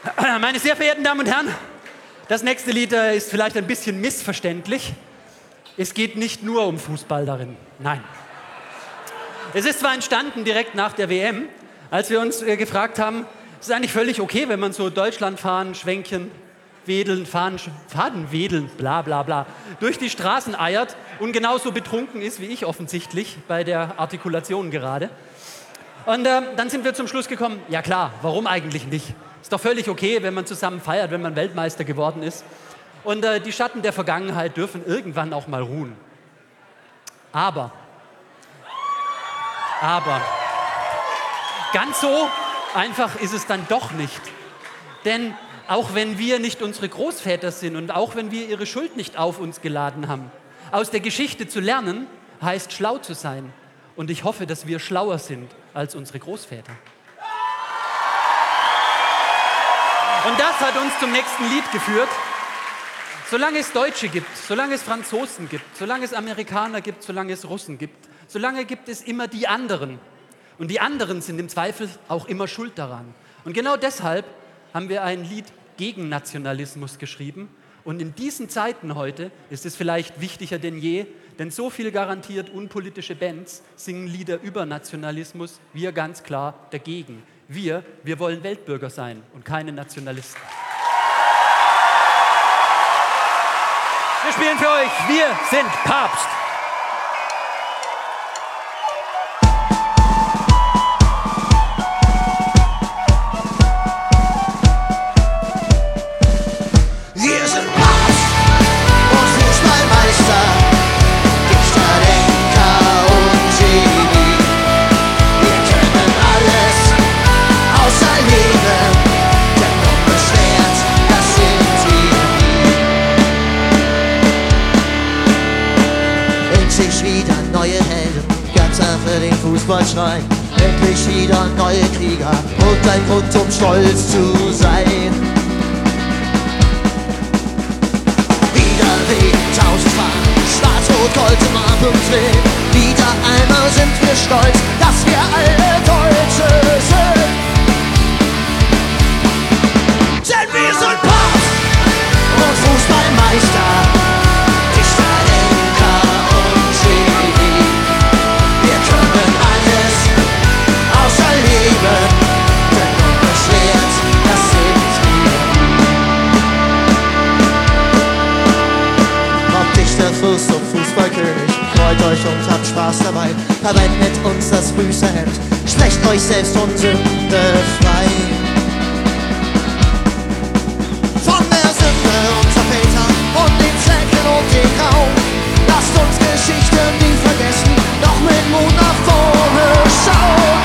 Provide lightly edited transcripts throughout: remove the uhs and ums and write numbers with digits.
Meine sehr verehrten Damen und Herren, das nächste Lied ist vielleicht ein bisschen missverständlich. Es geht nicht nur um Fußball darin, nein. Es ist zwar entstanden direkt nach der WM, als wir uns gefragt haben, es ist eigentlich völlig okay, wenn man so Deutschlandfahnen, Schwänkchen, Wedeln, Faden wedeln, bla bla bla, durch die Straßen eiert und genauso betrunken ist wie ich offensichtlich bei der Artikulation gerade. Und dann sind wir zum Schluss gekommen, ja klar, warum eigentlich nicht? Ist doch völlig okay, wenn man zusammen feiert, wenn man Weltmeister geworden ist. Und die Schatten der Vergangenheit dürfen irgendwann auch mal ruhen. Aber, ganz so einfach ist es dann doch nicht. Denn auch wenn wir nicht unsere Großväter sind und auch wenn wir ihre Schuld nicht auf uns geladen haben, aus der Geschichte zu lernen, heißt schlau zu sein. Und ich hoffe, dass wir schlauer sind als unsere Großväter. Und das hat uns zum nächsten Lied geführt. Solange es Deutsche gibt, solange es Franzosen gibt, solange es Amerikaner gibt, solange es Russen gibt, solange gibt es immer die anderen. Und die anderen sind im Zweifel auch immer schuld daran. Und genau deshalb haben wir ein Lied gegen Nationalismus geschrieben. Und in diesen Zeiten heute ist es vielleicht wichtiger denn je, denn so viel garantiert unpolitische Bands singen Lieder über Nationalismus, wir ganz klar dagegen. Wir wollen Weltbürger sein und keine Nationalisten. Wir spielen für euch, wir sind Papst. Wir sind Papst und Fußballmeister, Dichter, Denker und Genie. Wir können alles außer Liebe, denn unbeschwert, das sind wir nie. Endlich wieder neue Helden, Götter für den Fußball schreien. Endlich wieder neue Krieger und ein Grund, um stolz zu sein. Wieder wehen 1000 Fahnen, Schwarz-Rot-Gold im Abendwind. Wieder einmal sind wir stolz, dass wir alle Deutsche sind. Denn wir sind Papst und Fußballmeister, Dichter, Denker und Genie. Wir können alles außer Liebe, denn unbeschwert, das sind wir. Ob Dichter, Fürst und Fußballkönig, freut euch und habt Spaß dabei. Verwendet uns das Büßerhemd, sprecht euch selbst von Sünde frei. Von der Sünde unserer Väter und den Zwecken und den Raum. Lasst uns Geschichten nie vergessen, doch mit Mut nach vorne schauen.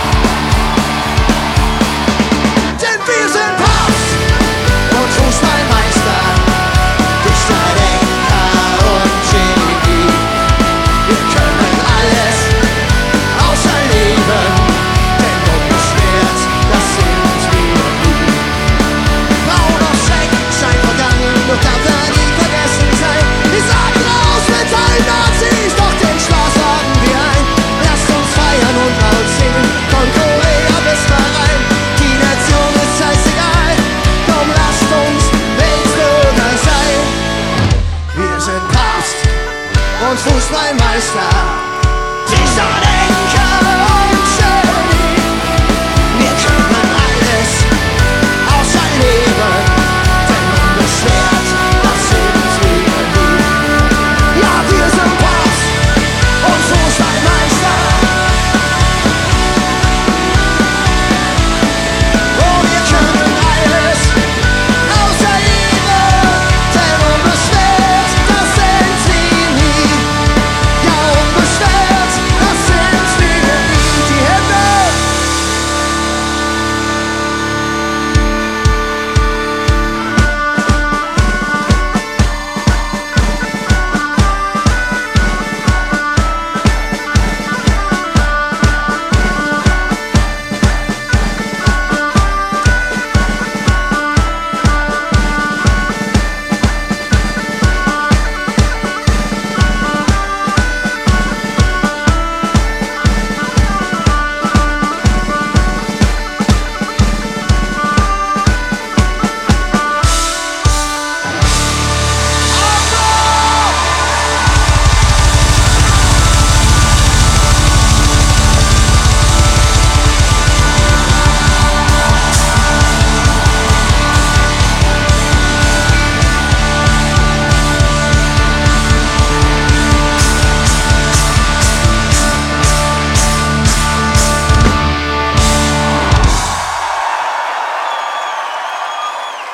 Denn wir sind Papst und Fußballmeister, Dichter, Denker und Genie. Wir können alles außer Liebe, denn unbeschwert, das sind wir nie. Braun auf Schreck, Schein vergangen, doch darf er nie vergessen sein. Wir sagen raus mit allen Nazis, doch den Spaß laden wir ein. Lasst uns feiern und laut singen, von Korea bis Bahrain. Die Nation ist scheißegal, komm lasst uns Weltbürger sein. Wir sind Papst und Fußballmeister,